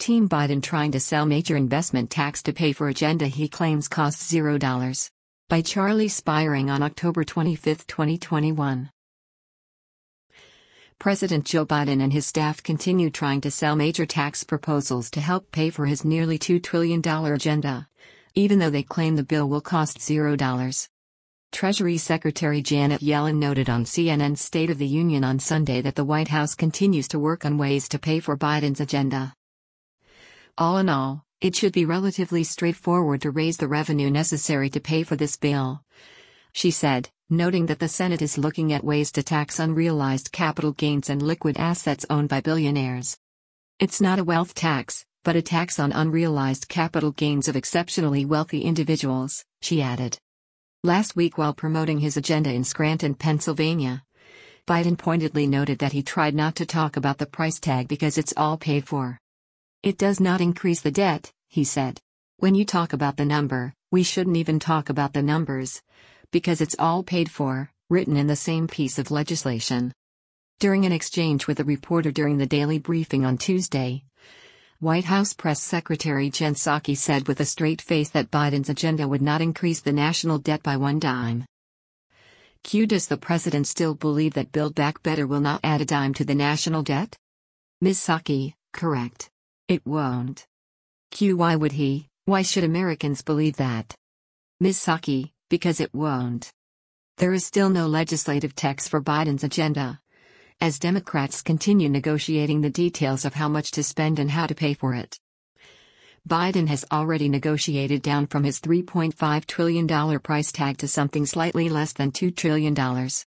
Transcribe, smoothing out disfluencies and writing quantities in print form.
Team Biden trying to sell major investment tax to pay for agenda he claims costs $0. By Charlie Spiring on October 25, 2021. President Joe Biden and his staff continue trying to sell major tax proposals to help pay for his nearly $2 trillion agenda, even though they claim the bill will cost $0. Treasury Secretary Janet Yellen noted on CNN's State of the Union on Sunday that the White House continues to work on ways to pay for Biden's agenda. All in all, it should be relatively straightforward to raise the revenue necessary to pay for this bill, she said, noting that the Senate is looking at ways to tax unrealized capital gains and liquid assets owned by billionaires. It's not a wealth tax, but a tax on unrealized capital gains of exceptionally wealthy individuals, she added. Last week, while promoting his agenda in Scranton, Pennsylvania, Biden pointedly noted that he tried not to talk about the price tag because it's all paid for. It does not increase the debt, he said. When you talk about the number, we shouldn't even talk about the numbers, because it's all paid for, written in the same piece of legislation. During an exchange with a reporter during the daily briefing on Tuesday, White House Press Secretary Jen Psaki said with a straight face that Biden's agenda would not increase the national debt by one dime. Does the president still believe that Build Back Better will not add a dime to the national debt? Ms. Psaki, correct. It won't. Why would he? Why should Americans believe that? Ms. Psaki, because it won't. There is still no legislative text for Biden's agenda, as Democrats continue negotiating the details of how much to spend and how to pay for it. Biden has already negotiated down from his $3.5 trillion price tag to something slightly less than $2 trillion.